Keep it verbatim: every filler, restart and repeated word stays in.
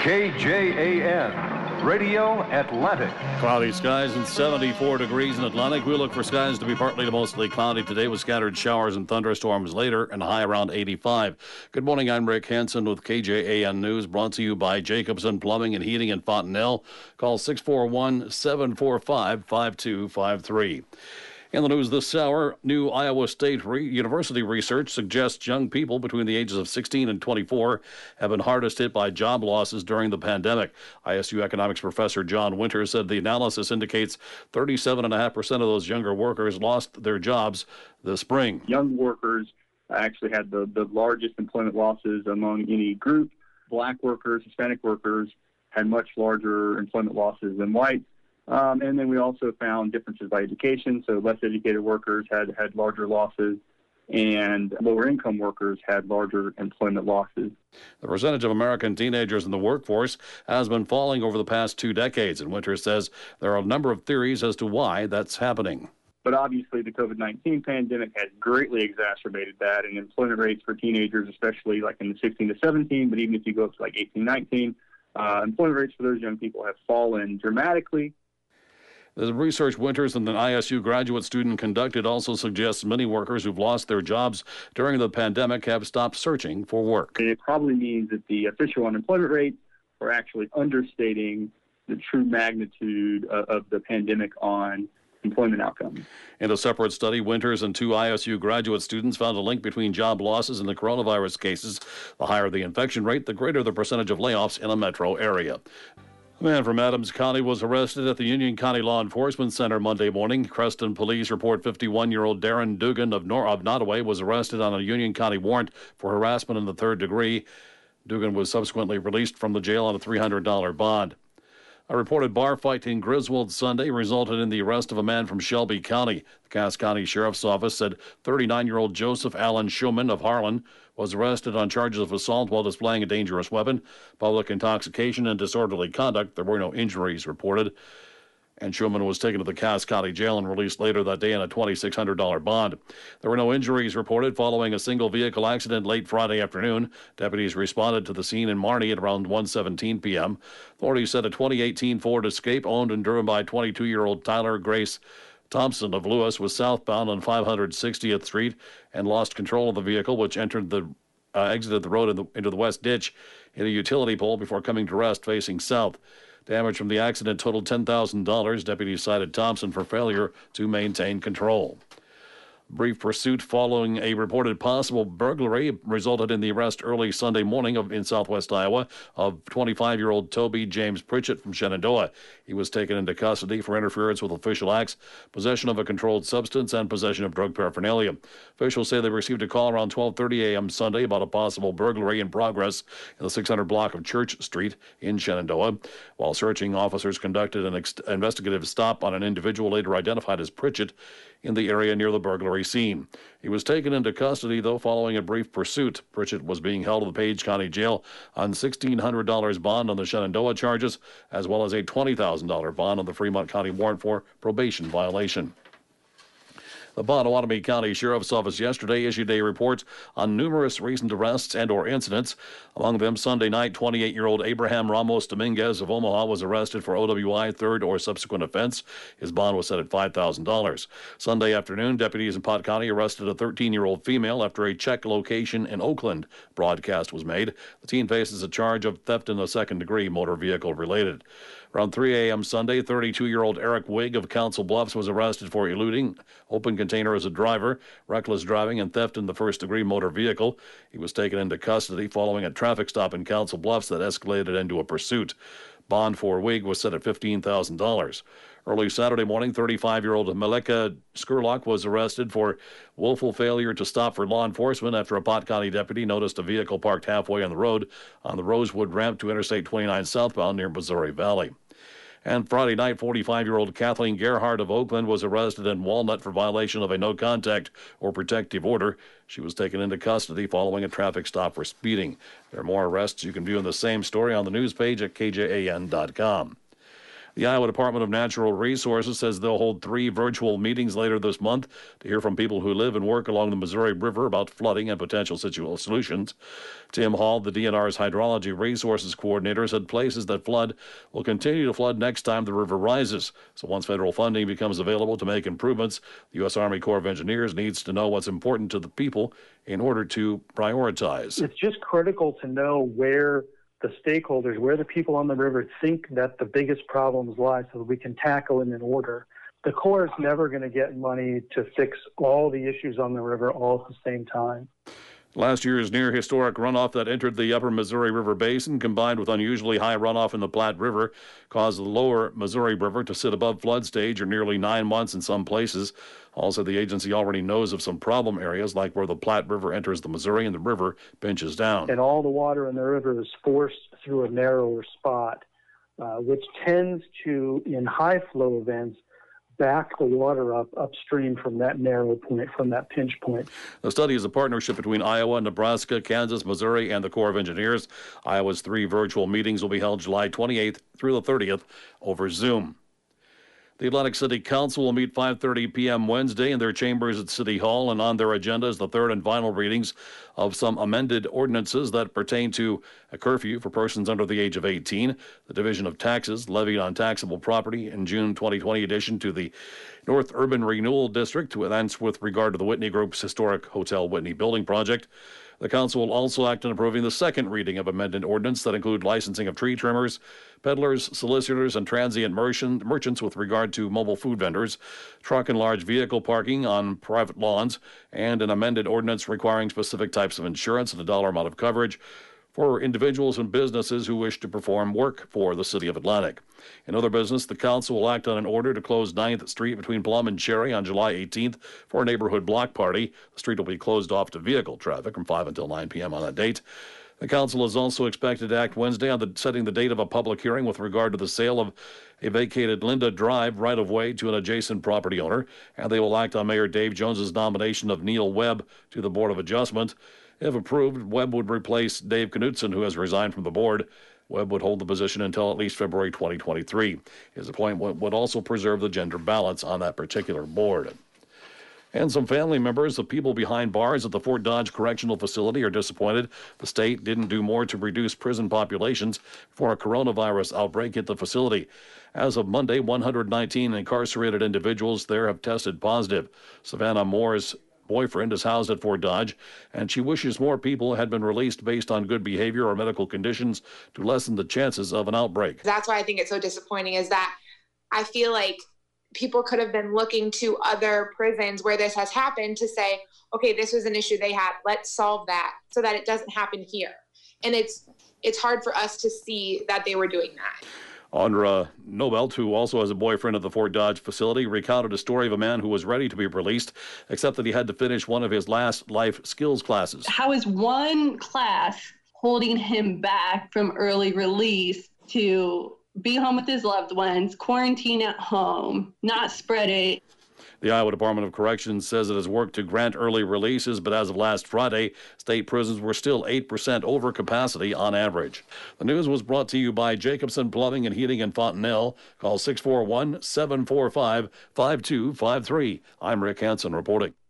K J A N, Radio Atlantic. Cloudy skies and seventy-four degrees in Atlantic. We look for skies to be partly to mostly cloudy today with scattered showers and thunderstorms later and a high around eighty-five. Good morning, I'm Rick Hansen with K J A N News, brought to you by Jacobson Plumbing and Heating in Fontenelle. Call six four one, seven four five, five two five three. In the news this hour, new Iowa State re- University research suggests young people between the ages of sixteen and twenty-four have been hardest hit by job losses during the pandemic. I S U economics professor John Winters said the analysis indicates thirty-seven point five percent of those younger workers lost their jobs this spring. Young workers actually had the, the largest employment losses among any group. Black workers, Hispanic workers had much larger employment losses than whites. Um, and then we also found differences by education. So less educated workers had, had larger losses, and lower income workers had larger employment losses. The percentage of American teenagers in the workforce has been falling over the past two decades, and Winters says there are a number of theories as to why that's happening. But obviously the covid nineteen pandemic has greatly exacerbated that, and employment rates for teenagers, especially like in the sixteen to seventeen, but even if you go up to like eighteen, nineteen, uh, employment rates for those young people have fallen dramatically. The research Winters and an I S U graduate student conducted also suggests many workers who've lost their jobs during the pandemic have stopped searching for work. It probably means that the official unemployment rates are actually understating the true magnitude of, of the pandemic on employment outcomes. In a separate study, Winters and two I S U graduate students found a link between job losses and the coronavirus cases. The higher the infection rate, the greater the percentage of layoffs in a metro area. A man from Adams County was arrested at the Union County Law Enforcement Center Monday morning. Creston police report fifty-one-year-old Darren Dugan of, Nor- of Nottoway was arrested on a Union County warrant for harassment in the third degree. Dugan was subsequently released from the jail on a three hundred dollars bond. A reported bar fight in Griswold Sunday resulted in the arrest of a man from Shelby County. The Cass County Sheriff's Office said thirty-nine-year-old Joseph Allen Schumann of Harlan was arrested on charges of assault while displaying a dangerous weapon, public intoxication, and disorderly conduct. There were no injuries reported. And Schumann was taken to the Cass County Jail and released later that day on a twenty-six hundred dollars bond. There were no injuries reported following a single vehicle accident late Friday afternoon. Deputies responded to the scene in Marnie at around one seventeen p.m. Authorities said a twenty eighteen Ford Escape owned and driven by twenty-two-year-old Tyler Grace Thompson of Lewis was southbound on five hundred sixtieth Street and lost control of the vehicle, which entered the uh, exited the road in the, into the west ditch in a utility pole before coming to rest facing south. Damage from the accident totaled ten thousand dollars. Deputies cited Thompson for failure to maintain control. Brief pursuit following a reported possible burglary resulted in the arrest early Sunday morning of, in southwest Iowa of twenty-five-year-old Toby James Pritchett from Shenandoah. He was taken into custody for interference with official acts, possession of a controlled substance, and possession of drug paraphernalia. Officials say they received a call around twelve thirty a.m. Sunday about a possible burglary in progress in the six hundred block of Church Street in Shenandoah. While searching, officers conducted an ex- investigative stop on an individual later identified as Pritchett in the area near the burglary scene. He was taken into custody, though, following a brief pursuit. Pritchett was being held at the Page County Jail on sixteen hundred dollars bond on the Shenandoah charges, as well as a twenty thousand dollars bond on the Fremont County warrant for probation violation. The Pottawatomie County Sheriff's Office yesterday issued a report on numerous recent arrests and or incidents. Among them, Sunday night, twenty-eight-year-old Abraham Ramos Dominguez of Omaha was arrested for O W I third or subsequent offense. His bond was set at five thousand dollars. Sunday afternoon, deputies in Pot County arrested a thirteen-year-old female after a check location in Oakland broadcast was made. The teen faces a charge of theft in the second degree, motor vehicle related. Around three a.m. Sunday, thirty-two-year-old Eric Wigg of Council Bluffs was arrested for eluding open container as a driver, reckless driving, and theft in the first-degree motor vehicle. He was taken into custody following a traffic stop in Council Bluffs that escalated into a pursuit. Bond for Wigg was set at fifteen thousand dollars. Early Saturday morning, thirty-five-year-old Meleka Skurlock was arrested for willful failure to stop for law enforcement after a Pot County deputy noticed a vehicle parked halfway on the road on the Rosewood ramp to Interstate twenty-nine southbound near Missouri Valley. And Friday night, forty-five-year-old Kathleen Gerhardt of Oakland was arrested in Walnut for violation of a no-contact or protective order. She was taken into custody following a traffic stop for speeding. There are more arrests you can view in the same story on the news page at K J A N dot com. The Iowa Department of Natural Resources says they'll hold three virtual meetings later this month to hear from people who live and work along the Missouri River about flooding and potential situ- solutions. Tim Hall, the D N R's Hydrology Resources Coordinator, said places that flood will continue to flood next time the river rises. So once federal funding becomes available to make improvements, the U S Army Corps of Engineers needs to know what's important to the people in order to prioritize. It's just critical to know where the stakeholders, where the people on the river think that the biggest problems lie so that we can tackle them in order. The Corps is never going to get money to fix all the issues on the river all at the same time. Last year's near-historic runoff that entered the upper Missouri River Basin, combined with unusually high runoff in the Platte River, caused the lower Missouri River to sit above flood stage for nearly nine months in some places. Also, the agency already knows of some problem areas, like where the Platte River enters the Missouri and the river pinches down. And all the water in the river is forced through a narrower spot, uh, which tends to, in high flow events, back the water up upstream from that narrow point, from that pinch point. The study is a partnership between Iowa, Nebraska, Kansas, Missouri, and the Corps of Engineers. Iowa's three virtual meetings will be held July twenty-eighth through the thirtieth over Zoom. The Atlantic City Council will meet five thirty p.m. Wednesday in their chambers at City Hall, and on their agenda is the third and final readings of some amended ordinances that pertain to a curfew for persons under the age of eighteen, the division of taxes levied on taxable property in June twenty twenty addition to the North Urban Renewal District, and with regard to the Whitney Group's historic Hotel Whitney building project. The council will also act on approving the second reading of amended ordinance that include licensing of tree trimmers, peddlers, solicitors, and transient merchant, merchants with regard to mobile food vendors, truck and large vehicle parking on private lawns, and an amended ordinance requiring specific types of insurance and a dollar amount of coverage for individuals and businesses who wish to perform work for the City of Atlantic. In other business, the council will act on an order to close ninth Street between Plum and Cherry on July eighteenth for a neighborhood block party. The street will be closed off to vehicle traffic from five until nine p.m. on that date. The council is also expected to act Wednesday on the, setting the date of a public hearing with regard to the sale of a vacated Linda Drive right-of-way to an adjacent property owner, and they will act on Mayor Dave Jones's nomination of Neil Webb to the Board of Adjustment. If approved, Webb would replace Dave Knutson, who has resigned from the board. Webb would hold the position until at least February twenty twenty-three. His appointment would also preserve the gender balance on that particular board. And some family members of people behind bars at the Fort Dodge Correctional Facility are disappointed the state didn't do more to reduce prison populations before a coronavirus outbreak hit the facility. As of Monday, one hundred nineteen incarcerated individuals there have tested positive. Savannah Moore's boyfriend is housed at Fort Dodge, and she wishes more people had been released based on good behavior or medical conditions to lessen the chances of an outbreak. That's why I think it's so disappointing, is that I feel like people could have been looking to other prisons where this has happened to say, okay, this was an issue they had, let's solve that so that it doesn't happen here. And it's it's hard for us to see that they were doing that. Andra Nobelt, who also has a boyfriend at the Fort Dodge facility, recounted a story of a man who was ready to be released, except that he had to finish one of his last life skills classes. How is one class holding him back from early release to be home with his loved ones, quarantine at home, not spread it? The Iowa Department of Corrections says it has worked to grant early releases, but as of last Friday, state prisons were still eight percent over capacity on average. The news was brought to you by Jacobson Plumbing and Heating in Fontenelle. Call six four one, seven four five, five two five three. I'm Rick Hansen reporting.